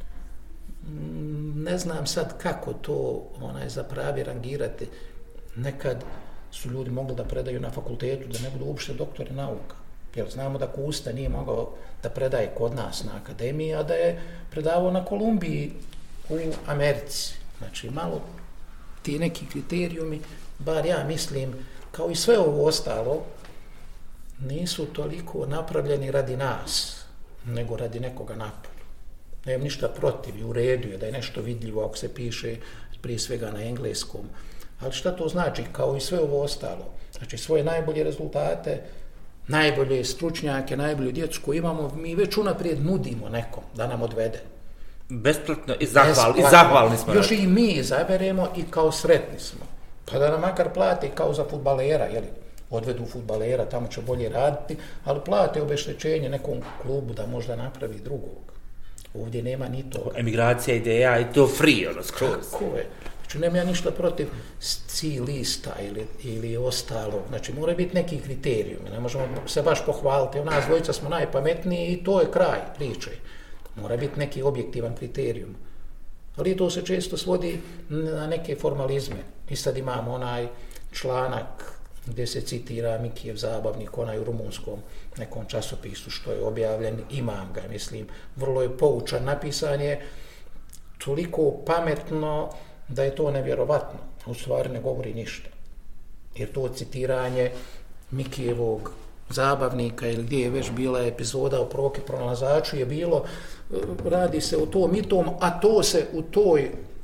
Ne znam sad kako to zapravi rangirati. Nekad su ljudi mogli da predaju na fakultetu, da ne budu uopšte doktori nauka. Jer znamo da Kusta nije mogao da predaje kod nas na akademiji, a da je predavao na Kolumbiji u Americi. Znači, malo ti neki kriterijumi, bar ja mislim, kao i sve ovo ostalo, nisu toliko napravljeni radi nas, nego radi nekoga napolju. Nemam ništa protiv i u redu je da je nešto vidljivo ako se piše prije svega na engleskom. Ali šta to znači? Kao i sve ovo ostalo. Znači, svoje najbolje rezultate, najbolje stručnjake, najbolju djecu koju imamo, mi već unaprijed nudimo nekom da nam odvede. Besplatno i zahvalni smo. Još i mi izaberemo i kao sretni smo. Pa da nam makar plate kao za fudbalera, jeli? Odvedu fudbalera, tamo će bolje raditi, ali plate obeštećenje nekom klubu da možda napravi drugog. Ovdje nema ni toga. Emigracija ideja i to free, skroz. Kako je? Znači, nema ja ništa protiv lista ili ostalo. Znači, mora biti neki kriterijum. Ne možemo se baš pohvaliti. Nas dvojica smo najpametniji i to je kraj priče. Mora biti neki objektivan kriterijum. Ali to se često svodi na neke formalizme. I sad imamo onaj članak gdje se citira Mikijev zabavnik, onaj u rumunskom nekom časopisu što je objavljen. Imam ga, mislim. Vrlo je poučan. Napisan je toliko pametno da je to nevjerovatno, a u stvari ne govori ništa. Jer to citiranje Mikijevog zabavnika ili gdje je već bila epizoda o Proki pronalazaču je bilo, radi se o tom i tom, a to se u toj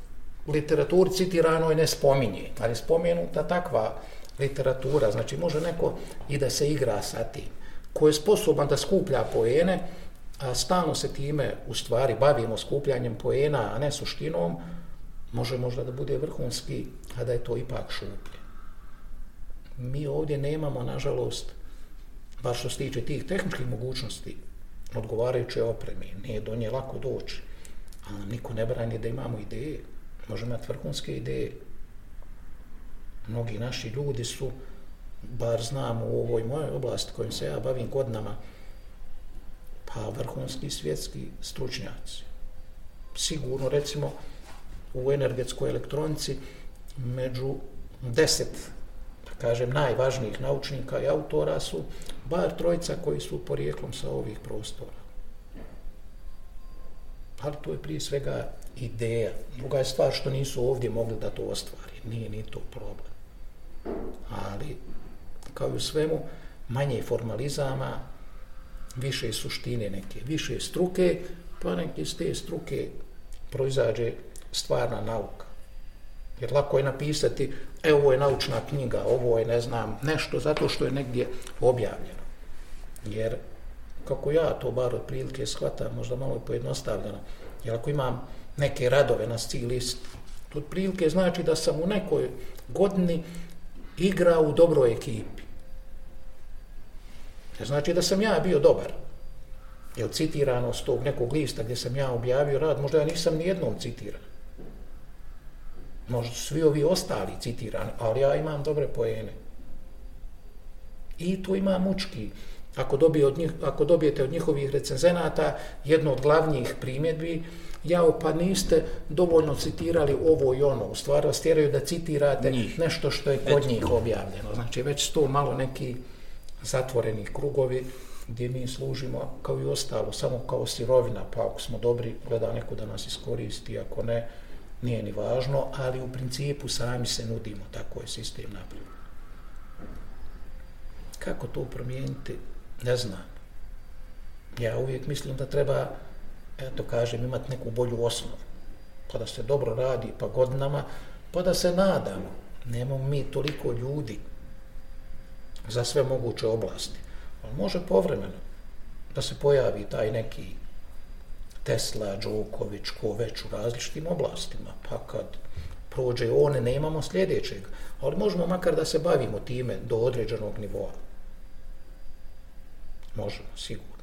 u literaturi citirano i ne spominje, ali spomenuta takva literatura, znači može neko i da se igra sa tim, ko je sposoban da skuplja poene, a stalno se time u stvari bavimo skupljanjem poena, a ne suštinom, može možda da bude vrhunski, a da je to ipak šuplje. Mi ovdje nemamo, nažalost, baš što se tiče tih tehničkih mogućnosti, odgovarajuće opreme, nije do nje lako doći, a nam niko ne brani da imamo ideje, možemo imati vrhunske ideje. Mnogi naši ljudi su, bar znam u ovoj mojoj oblasti kojim se ja bavim godinama, pa vrhunski svjetski stručnjaci. Sigurno, recimo, u energetskoj elektronici među 10, da kažem, najvažnijih naučnika i autora su bar trojica koji su porijeklom sa ovih prostora. Ali to je prije svega ideja. Druga je stvar što nisu ovdje mogli da to ostvari. Nije ni to problem. Ali, kao i u svemu, manje formalizama, više suštine neke, više struke, pa neke iz te struke proizađe stvarna nauka. Jer lako je napisati, ovo je naučna knjiga, ovo je, ne znam, nešto zato što je negdje objavljeno. Jer, kako ja to bar otprilike shvatam, možda malo je pojednostavljeno, jer ako imam neke radove na sci list, to otprilike znači da sam u nekoj godini igrao u dobroj ekipi. Znači da sam ja bio dobar. Jer citirano s tog nekog lista gdje sam ja objavio rad, možda ja nisam nijednom citiran. Možda su svi ovi ostali citirani, ali ja imam dobre poene. I to ima mučki. Ako dobijete od njihovih recenzenata jednu od glavnijih primjedbi, pa niste dovoljno citirali ovo i ono. U stvari vas tjeraju da citirate nešto što je kod njih objavljeno. Znači već to malo neki zatvoreni krugovi gdje mi služimo kao i ostalo, samo kao sirovina, pa ako smo dobri, gleda neko da nas iskoristi, ako ne, nije ni važno, ali u principu sami se nudimo, tako je sistem napravljen. Kako to promijeniti? Ne znam. Ja uvijek mislim da treba, eto kažem, imati neku bolju osnovu, pa da se dobro radi, pa godinama, pa da se nadamo. Nemamo mi toliko ljudi za sve moguće oblasti. Ali može povremeno da se pojavi taj neki Tesla, Đoković, ko već u različitim oblastima, pa kad prođe one, nemamo sljedećeg, ali možemo makar da se bavimo time do određenog nivoa. Možemo, sigurno.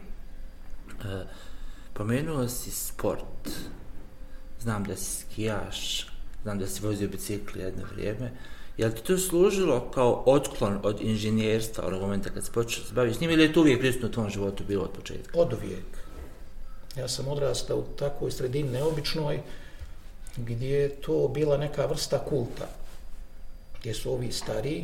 Pomenuo si sport. Znam da si skijaš, znam da si vozio bicikli jedno vrijeme. Je li ti to služilo kao otklon od inženjerstva onog momenta kad se počeo se baviš s njim ili je to uvijek prisutno u tvom životu bilo od početka? Od uvijek. Ja sam odrastao u takvoj sredini neobičnoj gdje je to bila neka vrsta kulta. Gdje su ovi stariji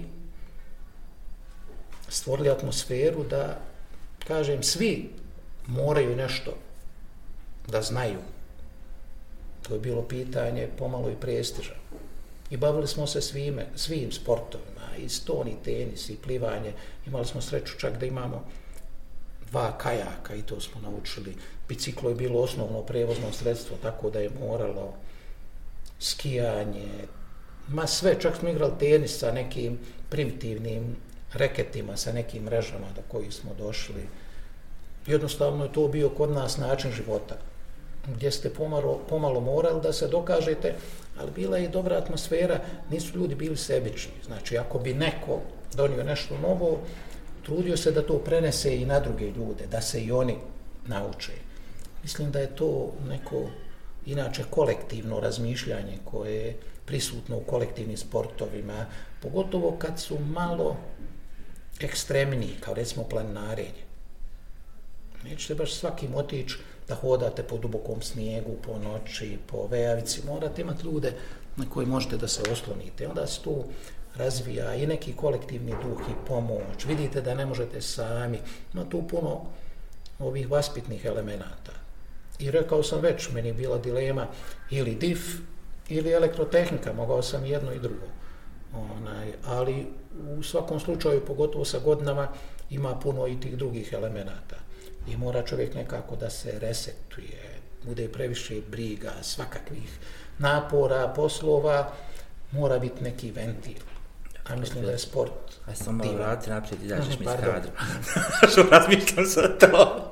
stvorili atmosferu da, kažem, svi moraju nešto da znaju. To je bilo pitanje pomalo i prestiža. I bavili smo se svim sportovima, i ston, i tenis, i plivanje. Imali smo sreću čak da imamo 2 kajaka i to smo naučili. Biciklo je bilo osnovno prevozno sredstvo, tako da je moralo skijanje, sve, čak smo igrali tenis sa nekim primitivnim reketima, sa nekim mrežama do kojih smo došli. Jednostavno je to bio kod nas način života, gdje ste pomalo morali da se dokažete, ali bila je i dobra atmosfera, nisu ljudi bili sebični. Znači, ako bi neko donio nešto novo, trudio se da to prenese i na druge ljude, da se i oni nauče. Mislim da je to neko, inače, kolektivno razmišljanje koje je prisutno u kolektivnim sportovima, pogotovo kad su malo ekstremniji, kao recimo planinarenje. Nećete baš svakim otići da hodate po dubokom snijegu, po noći, po vejavici, morate imati ljude na koje možete da se oslonite. Onda se tu razvija i neki kolektivni duh i pomoć. Vidite da ne možete sami. Ima tu puno ovih vaspitnih elemenata. I rekao sam već, meni je bila dilema ili DIF ili elektrotehnika, mogao sam jedno i drugo. Ali u svakom slučaju, pogotovo sa godinama, ima puno i tih drugih elemenata. I mora čovjek nekako da se resetuje, bude previše briga, svakakvih napora, poslova, mora biti neki ventil. A mislim da je sport... Aj samo malo vrati naprijed i daćeš mi iz kadra. Što razmišljam sa to?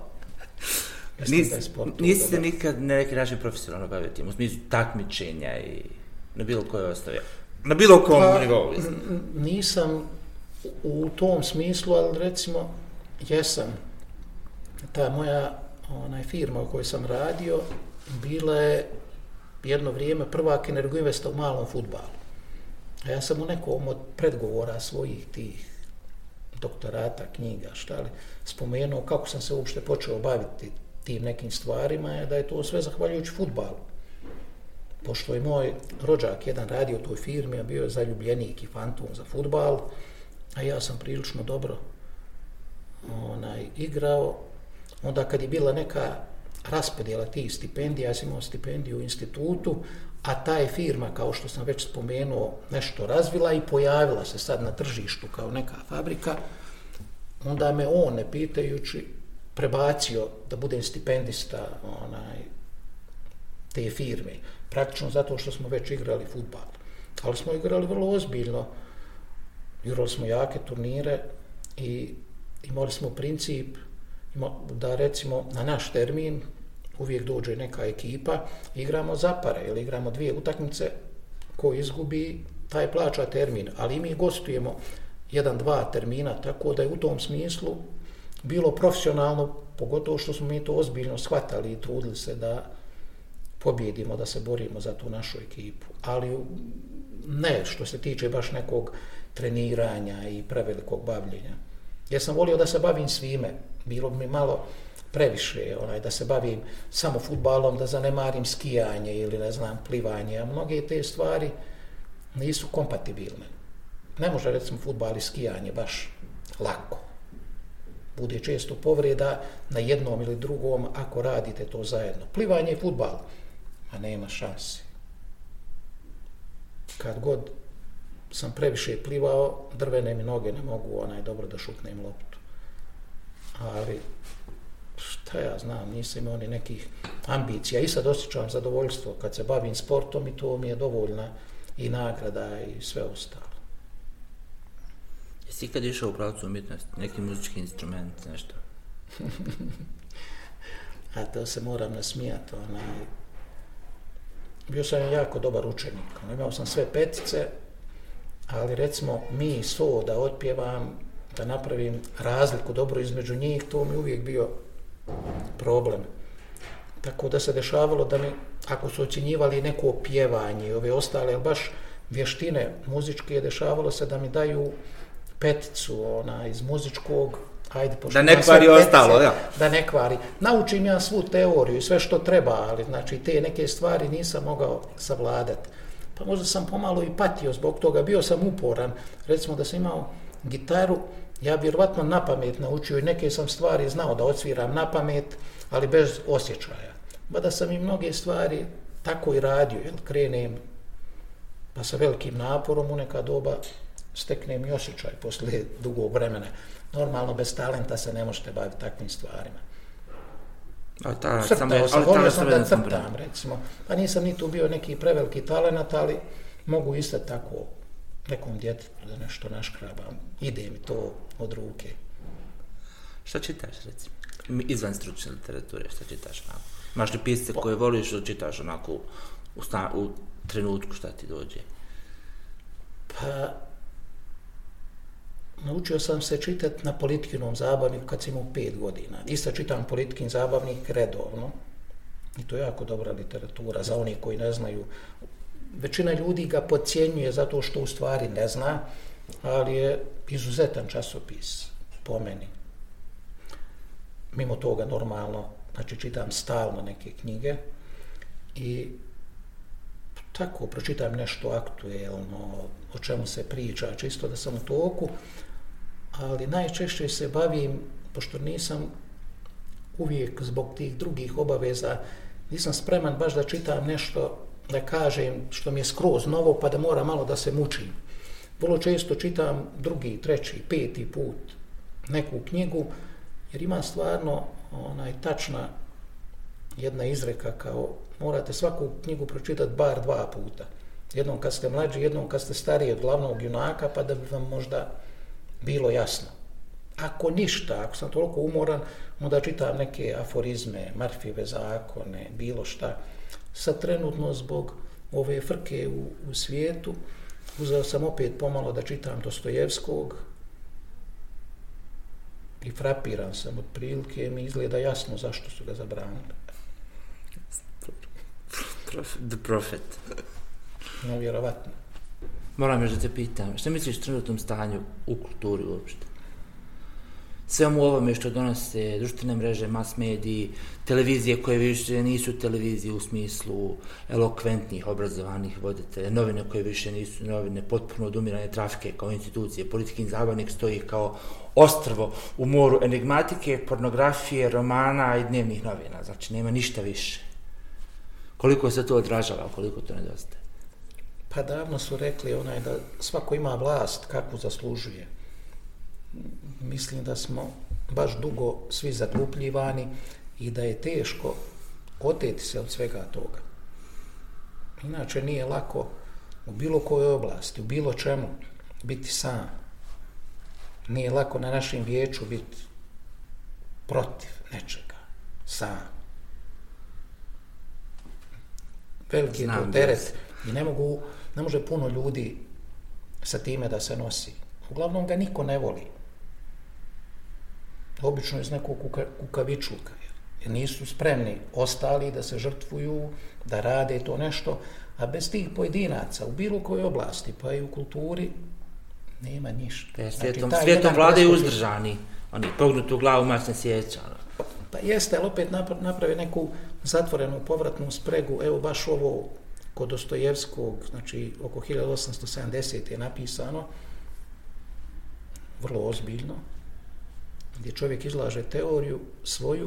Nisi se nikad na neki način profesionalno bavio tim, u smislu takmičenja i na bilo kojoj osnovi? Na bilo kom nivou? Nisam u tom smislu, ali recimo jesam. Ta moja firma u kojoj sam radio bila je jedno vrijeme prvak Energoinvesta u malom fudbalu. A ja sam u nekom od predgovora svojih tih doktorata, knjiga, spomenuo kako sam se uopšte počeo baviti tim nekim stvarima, je da je to sve zahvaljujući fudbalu. Pošto je moj rođak jedan radio u toj firmi, a bio je zaljubljenik i fantom za fudbal, a ja sam prilično dobro igrao. Onda kad je bila neka raspodjela tih stipendija, ja sam imao stipendiju u institutu, a ta je firma, kao što sam već spomenuo, nešto razvila i pojavila se sad na tržištu kao neka fabrika, onda me on, ne pitajući, prebacio da budem stipendista te firme. Praktično zato što smo već igrali fudbal. Ali smo igrali vrlo ozbiljno. Igrali smo jake turnire i imali smo princip da recimo na naš termin uvijek dođe neka ekipa, igramo za pare ili igramo 2 utakmice, ko izgubi taj plaća termin, ali mi gostujemo 1-2 termina, tako da je u tom smislu bilo profesionalno, pogotovo što smo mi to ozbiljno shvatali i trudili se da pobjedimo, da se borimo za tu našu ekipu. Ali ne što se tiče baš nekog treniranja i prevelikog bavljenja. Ja sam volio da se bavim svime, bilo bi mi malo previše, da se bavim samo fudbalom, da zanemarim skijanje ili ne znam, plivanje, a mnoge te stvari nisu kompatibilne. Ne može recimo fudbal i skijanje baš lako. Bude često povreda na jednom ili drugom ako radite to zajedno. Plivanje i fudbal, a nema šanse. Kad god sam previše plivao, drvene mi noge ne mogu dobro da šutnem loptu. Ali šta ja znam, nisam imao ni nekih ambicija i sad osjećam zadovoljstvo kad se bavim sportom i to mi je dovoljna i nagrada i sve ostalo. Jesi ikad išao u pravcu umjetnosti, neki muzički instrument, nešto? A to se moram nasmijati. Bio sam jako dobar učenik, imao sam sve 5, ali recimo mi so da otpjevam, da napravim razliku dobro između njih, to mi uvijek bio problem. Tako da se dešavalo da mi, ako su ocjenjivali neko pjevanje i ove ostale, baš vještine muzičke, dešavalo se da mi daju 5 iz muzičkog, da ne kvari ostalo, ja. Da ne kvari. Naučim ja svu teoriju i sve što treba, ali znači te neke stvari nisam mogao savladati. Pa možda sam pomalo i patio zbog toga, bio sam uporan. Recimo da sam imao gitaru, ja bi vjerovatno na pamet naučio i neke sam stvari znao da odsviram na pamet, ali bez osjećaja. Da sam i mnoge stvari tako i radio, krenem pa sa velikim naporom u neka doba steknem i osjećaj poslije dugog vremena. Normalno bez talenta se ne možete baviti takvim stvarima. Volio sam da crtam, recimo. Pa nisam ni tu bio neki preveliki talent, ali mogu isto tako nekom djetetu da nešto naškrabam. Ide mi to od ruke. Šta čitaš, recimo? Izvan stručne literature, šta čitaš? Imaš li pisce koje voliš da čitaš onako u trenutku šta ti dođe? Pa naučio sam se čitati na Politikinom zabavniku kad sam imao 5 godina. Isto čitam Politikin zabavnik redovno. I to je jako dobra literatura za oni koji ne znaju. Većina ljudi ga podcjenjuje zato što u stvari ne zna, ali je izuzetan časopis po meni. Mimo toga normalno, znači čitam stalno neke knjige i tako pročitam nešto aktuelno, o čemu se priča, čisto da sam u toku, ali najčešće se bavim, pošto nisam uvijek zbog tih drugih obaveza, nisam spreman baš da čitam nešto, da kažem što mi je skroz novo, pa da moram malo da se mučim. Vrlo često čitam 2., 3., 5. put neku knjigu, jer ima stvarno tačna jedna izreka kao morate svaku knjigu pročitati bar 2 puta. Jednom kad ste mlađi, jednom kad ste stariji od glavnog junaka, pa da bi vam možda bilo jasno. Ako ništa, ako sam toliko umoran, onda čitam neke aforizme, Murphyjeve zakone, bilo šta. Sad trenutno zbog ove frke u svijetu, uzeo sam opet pomalo da čitam Dostojevskog i frapiran sam otprilike, mi izgleda jasno zašto su ga zabranili. The Prophet. No, vjerovatno. Moram još da te pitam, što misliš o trenutnom stanju u kulturi uopšte? Svemu ovome što donose društvene mreže, mass mediji, televizije koje više nisu televizije u smislu elokventnih, obrazovanih voditelja, novine koje više nisu novine, potpuno odumirane trafike kao institucije, Politikin zabavnik stoji kao ostrvo u moru enigmatike, pornografije, romana i dnevnih novina, znači nema ništa više. Koliko se to odražava, koliko to nedostaje? Pa davno su rekli da svako ima vlast kakvu zaslužuje. Mislim da smo baš dugo svi zaglupljivani i da je teško oteti se od svega toga. Inače nije lako u bilo kojoj oblasti, u bilo čemu biti sam. Nije lako na našem vijeću biti protiv nečega, sam. Veliki je to teret i ne može puno ljudi sa time da se nosi. Uglavnom ga niko ne voli. Obično iz nekog kukavičluka. Jer nisu spremni ostali da se žrtvuju, da rade to nešto, a bez tih pojedinaca u bilo kojoj oblasti, pa i u kulturi, nema ništa. Svijetom vladaju uzdržani. Oni pognutu glavu masne sjeća. Pa jeste, ali opet naprave neku zatvorenu povratnu spregu. Evo baš ovo kod Dostojevskog, znači oko 1870 je napisano, vrlo ozbiljno, gdje čovjek izlaže teoriju svoju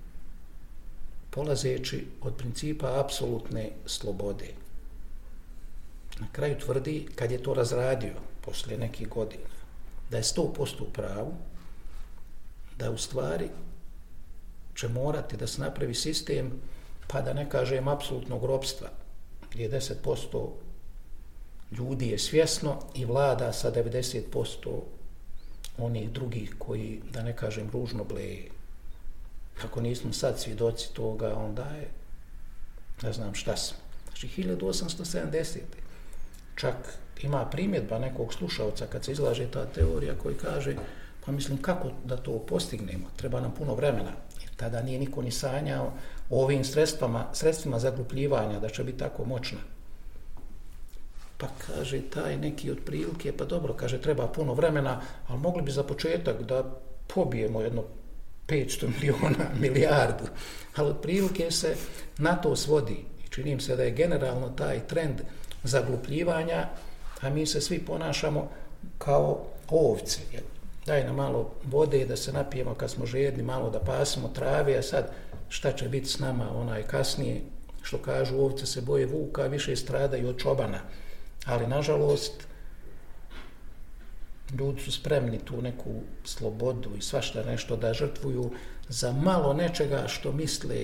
polazeći od principa apsolutne slobode. Na kraju tvrdi, kad je to razradio poslije nekih godina, da je 100% u pravu, da u stvari će morati da se napravi sistem, pa da ne kažem apsolutnog ropstva, gdje 10% ljudi je svjesno i vlada sa 90% onih drugih koji, da ne kažem, ružno bleje. Ako nismo sad svjedoci toga, onda je, ne znam šta smo. Znači, 1870. Čak ima primjedba nekog slušalca kad se izlaže ta teorija koji kaže, pa mislim, kako da to postignemo? Treba nam puno vremena. Jer tada nije niko ni sanjao o ovim sredstvima zaglupljivanja da će biti tako moćna. Pa kaže taj neki otprilike, pa dobro, kaže, treba puno vremena, ali mogli bi za početak da pobijemo jedno 500 miliona, milijardu. Ali otprilike se na to svodi. I čini se da je generalno taj trend zaglupljivanja, a mi se svi ponašamo kao ovce. Daj nam malo vode da se napijemo kad smo žedni, malo da pasimo trave, a sad šta će biti s nama kasnije, što kažu, ovce se boje vuka, više stradaju od čobana. Ali, nažalost, ljudi su spremni tu neku slobodu i svašta nešto da žrtvuju za malo nečega što misle,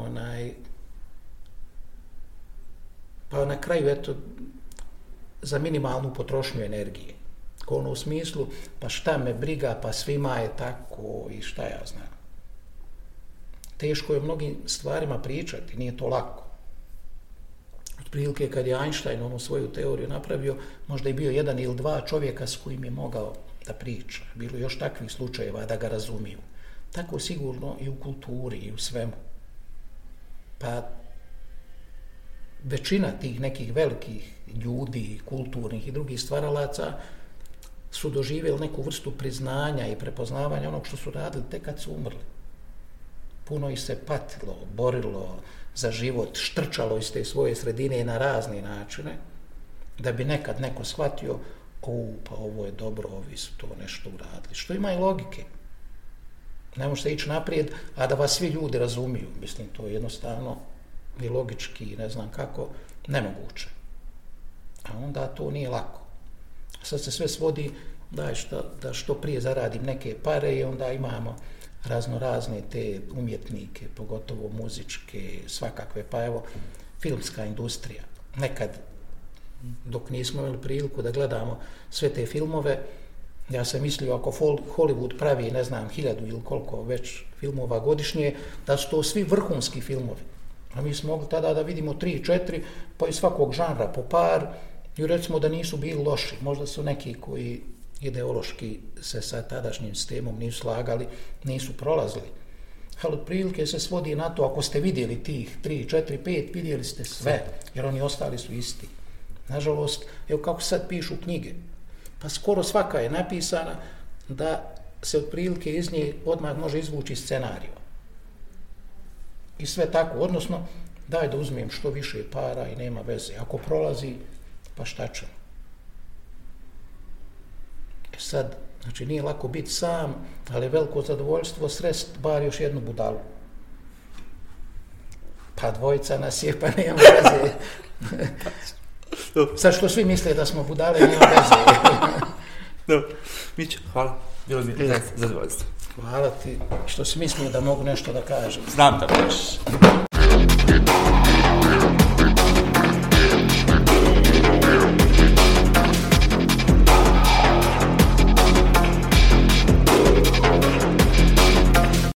pa na kraju, eto, za minimalnu potrošnju energije. Ono u smislu, pa šta me briga, pa svima je tako i šta ja znam. Teško je o mnogim stvarima pričati, nije to lako. Otprilike kad je Einstein onu svoju teoriju napravio, možda je bio 1 ili 2 čovjeka s kojim je mogao da priča. Bilo još takvih slučajeva da ga razumiju. Tako sigurno i u kulturi i u svemu. Pa većina tih nekih velikih ljudi, kulturnih i drugih stvaralaca su doživjeli neku vrstu priznanja i prepoznavanja onog što su radili tek kad su umrli. Puno ih se patilo, borilo za život, štrčalo iz te svoje sredine na razne načine, da bi nekad neko shvatio, pa ovo je dobro, ovi su to nešto uradili. Što ima i logike. Ne možete ići naprijed, a da vas svi ljudi razumiju. Mislim, to je jednostavno i logički, ne znam kako, nemoguće. A onda to nije lako. Sad se sve svodi da što prije zaradim neke pare i onda imamo razne te umjetnike, pogotovo muzičke, svakakve, pa evo, filmska industrija. Nekad, dok nismo imali priliku da gledamo sve te filmove, ja sam mislio ako Hollywood pravi, ne znam, 1000 ili koliko već filmova godišnje, da su to svi vrhunski filmovi. A mi smo mogli tada da vidimo 3-4, pa iz svakog žanra po par, i recimo da nisu bili loši. Možda su neki koji ideološki se sa tadašnjim sistemom nisu slagali, nisu prolazili. Ali otprilike se svodi na to, ako ste vidjeli tih 3, 4, 5, vidjeli ste sve, jer oni ostali su isti. Nažalost, evo kako sad pišu knjige, pa skoro svaka je napisana da se otprilike iz nje odmah može izvući scenarij. I sve tako, odnosno, daj da uzmem što više para i nema veze. Ako prolazi, pa šta ćemo? Sad, znači nije lako biti sam, ali veliko zadovoljstvo srest bar još jednu budalu. Pa dvojica nas je, pa nema veze. Sad što svi misle da smo budale, nema veze. Mićo, hvala. Bilo mi zadovoljstvo. Hvala ti što si mislio da mogu nešto da kažem. Znam da možeš.